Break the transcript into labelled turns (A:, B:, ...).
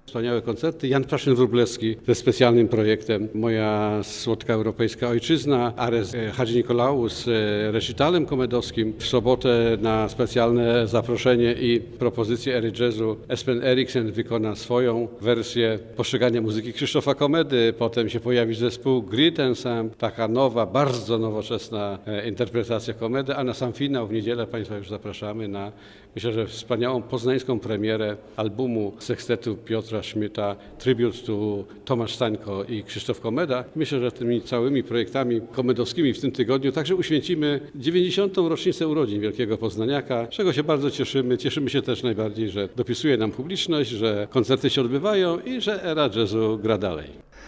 A: Wspaniałe koncerty. Jan Praszyn-Wróblewski ze specjalnym projektem Moja Słodka Europejska Ojczyzna, Ares Hadzi Nikolaou z recitalem komedowskim. W sobotę na specjalne zaproszenie i propozycję ery jazzu Espen Eriksen wykona swoją wersję postrzegania muzyki Krzysztofa Komedy. Potem się pojawi zespół Grit Ensemble, taka nowa, bardzo nowoczesna interpretacja komedy, a na sam finał w niedzielę Państwa już zapraszamy na, myślę, że wspaniałą poznańską premierę albumu sekstetu Piotra Szmyta Tribute to Tomasz Stańko i Krzysztof Komeda. Myślę, że tymi całymi projektami komedowskimi w tym tygodniu także uświęcimy 90. rocznicę urodzin wielkiego poznaniaka, czego się bardzo cieszymy. Cieszymy się też najbardziej, że dopisuje nam publiczność, że koncerty się odbywają i że era jazzu gra dalej.